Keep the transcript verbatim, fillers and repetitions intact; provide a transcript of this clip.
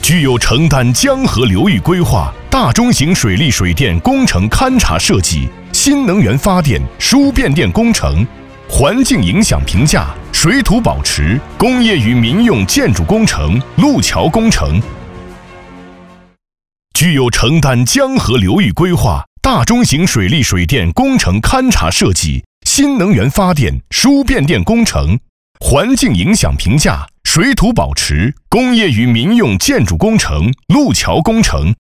具有承担江河流域规划、大中型水利水电工程勘察设计、新能源发电、输变电工程、环境影响评价、水土保持、工业与民用建筑工程、路桥工程。具有承担江河流域规划、大中型水利水电工程勘察设计、新能源发电、输变电工程、环境影响评价、水土保持、工业与民用建筑工程、路桥工程。